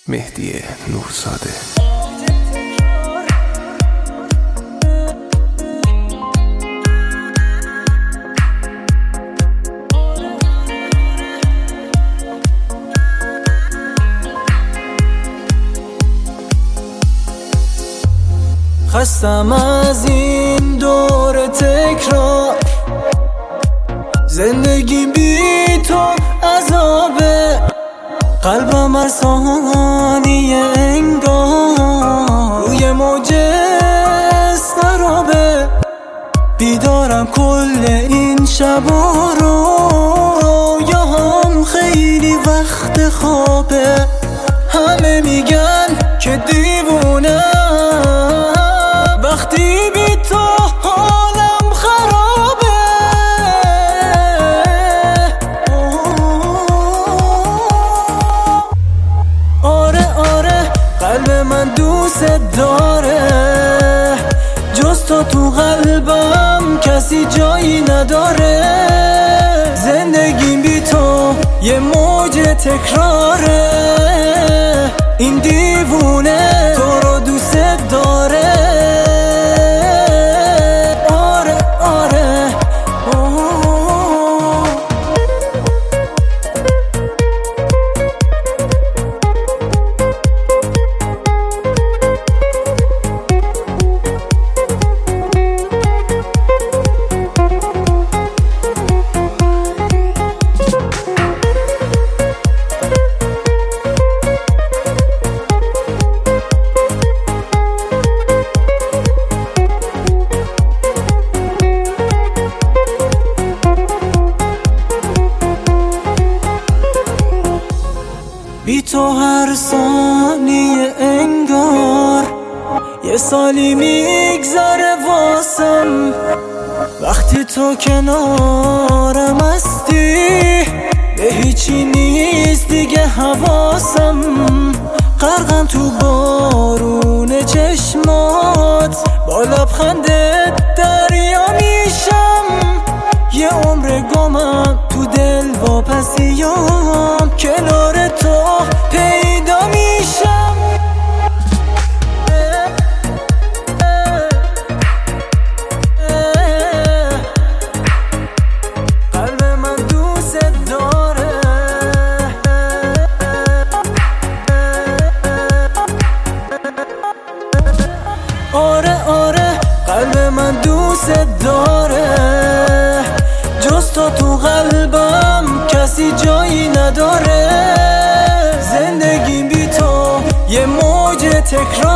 مهدی نورزاده. خستم از این دور تکرار، زندگی بی تو عذابه، قلبم از ثانیه انگار روی موج استرابه. بیدارم کل این شبا رو، یا هم خیلی وقت خوابه. همه میگن که دیوونه وقتی بی تو حالم خرابه. آره قلب من دوست داره، جز تو قلبم کسی جایی نداره. زندگی بی تو یه موج تکراره، این دیوونه تو رو دوست داره. بی تو هر ثانیه انگار یه سالی میگذره واسم. وقتی تو کنارم هستی به هیچی نیست دیگه حواسم. غرقم تو بارون چشمات، با لبخندت دریا میشم. یه عمر گمم تو دل واپسیام، کنار تو پیدا میشم. قلب من دوست داره، آره قلب من دوست داره، جز تو قلبم کسی جایی نداره. زندگی بی تو یه موج تکرار